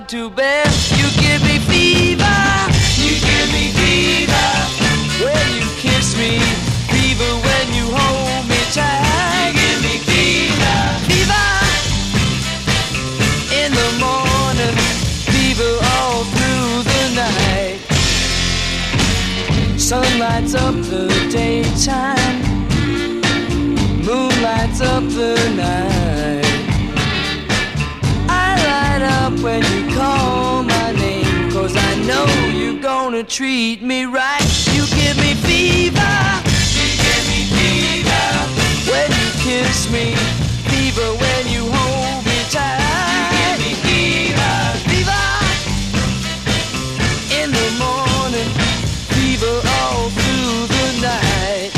hard to bear. You give me fever. You give me fever when you kiss me. Fever when you hold me tight. You give me fever. Fever in the morning. Fever all through the night. Sun lights up the daytime. Moon lights up the night. I light up when you call my name, 'cause I know you're gonna treat me right. You give me fever. You give me fever when you kiss me. Fever when you hold me tight. You give me fever. Fever in the morning. Fever all through the night.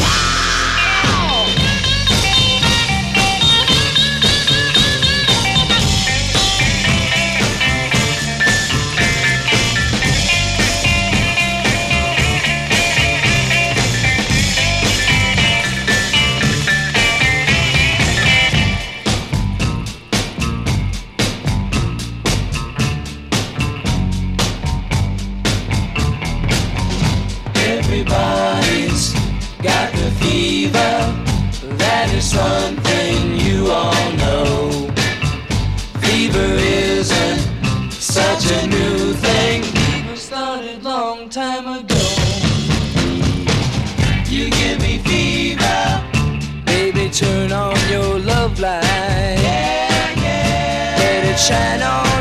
Everybody's got the fever. That is one thing you all know. Fever isn't such a new thing. Fever started long time ago. You give me fever. Baby, turn on your love light. Yeah, yeah. Let it shine on